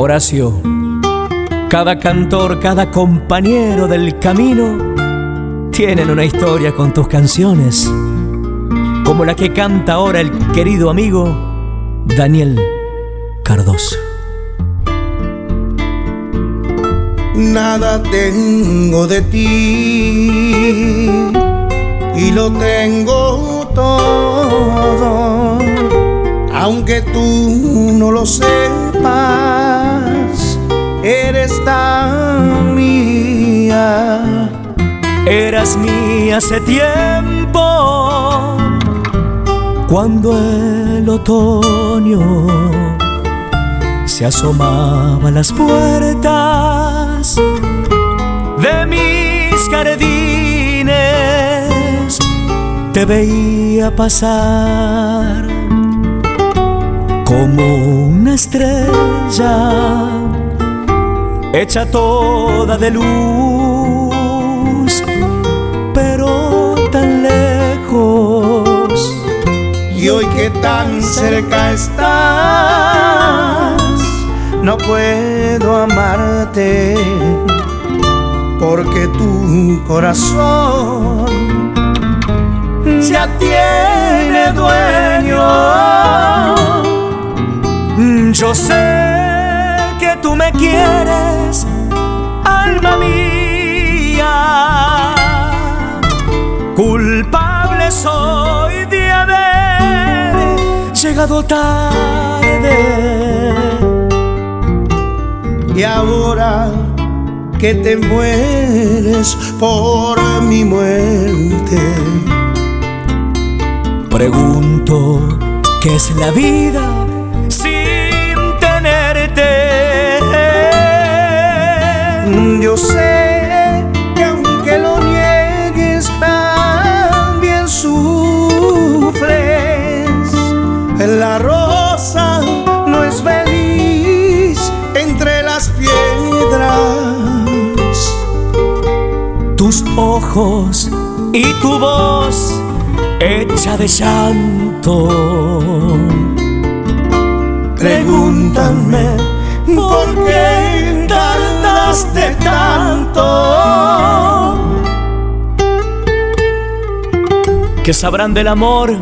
Horacio, cada cantor, cada compañero del camino tienen una historia con tus canciones, como la que canta ahora el querido amigo Daniel Cardoso. Nada tengo de ti y lo tengo todo, aunque tú no lo sepas, eres tan mía. Eras mía hace tiempo, cuando el otoño se asomaba a las puertas de mis jardines. Te veía pasar como una estrella hecha toda de luz, pero tan lejos. Y hoy que tan cerca estás, no puedo amarte, porque tu corazón ya tiene dueño. Yo sé que tú me quieres, alma mía. Culpable soy de haber llegado tarde. Y ahora que te mueres por mi muerte, pregunto, ¿qué es la vida sin tenerte? Yo sé que aunque lo niegues, también sufres. La rosa no es feliz entre las piedras. Tus ojos y tu voz hecha de llanto. Pregúntame por qué tardaste tanto. ¿Qué sabrán del amor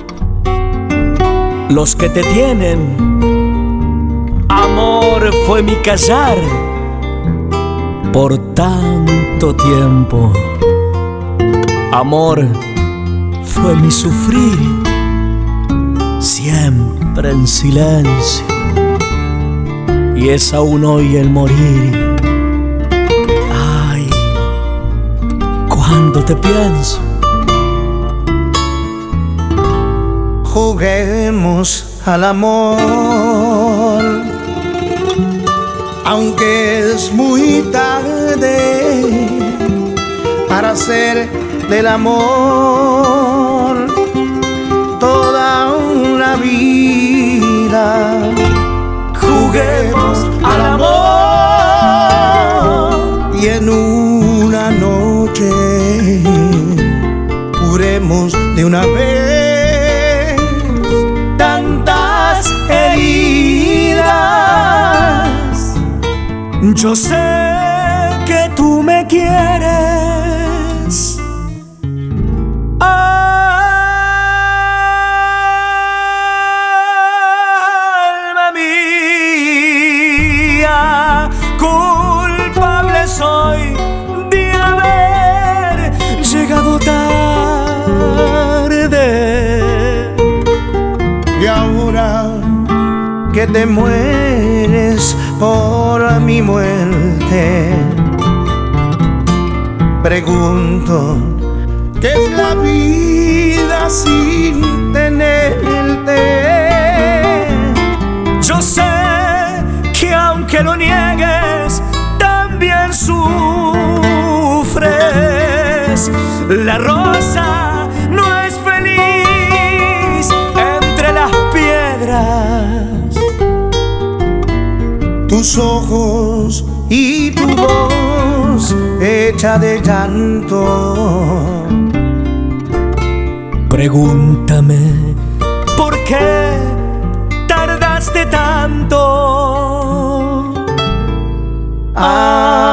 los que te tienen? Amor fue mi callar por tanto tiempo. Amor fue mi sufrir, siempre en silencio. Y es aún hoy el morir. Ay, cuando te pienso. Juguemos al amor, aunque es muy tarde para hacer del amor toda una vida. Juguemos al amor y en una noche curemos de una vez tantas heridas. Yo sé que tú me quieres, alma mía. Culpable soy de haber llegado tarde. Y ahora que te mueres por mi muerte, pregunto, ¿qué es la vida sin tenerte? Yo sé que aunque lo niegues, también sufres. La rosa no es feliz entre las piedras. Tus ojos y tu voz hecha de llanto. Pregúntame por qué tardaste tanto. Ah.